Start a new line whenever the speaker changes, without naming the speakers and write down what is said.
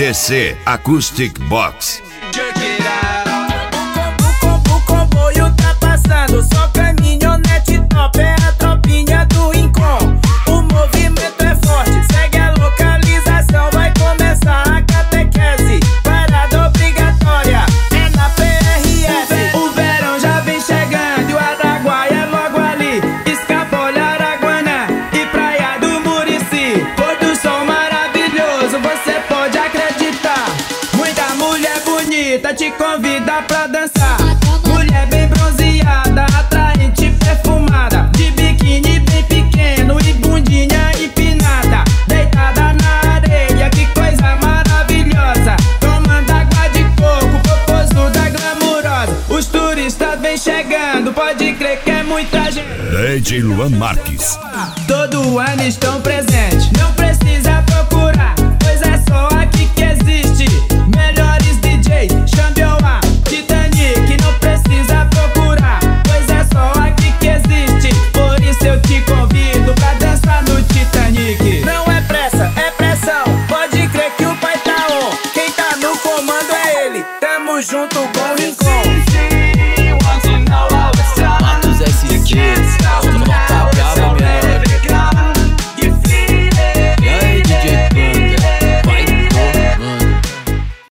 ADC Acoustic Box.
O comboio tá passando, só caminhonete top, é a tropinha do Rincon. O movimento é forte, segue a localização, vai começar a catequese. Parada obrigatória, é na PRF. O verão já vem chegando e o Araguaia é logo ali. Escapole, Araguana e Praia do Murici. Pôr do sol maravilhoso, você pode acreditar. Muita mulher bonita te convida pra dançar. Mulher bem bronzeada, atraente, perfumada, de biquíni bem pequeno e bundinha empinada, deitada na areia, que coisa maravilhosa. Tomando água de coco, popozuda glamurosa. Os turistas vêm chegando, pode crer que é muita gente.
DJ Luan Marques.
Todo ano estão presentes, não precisa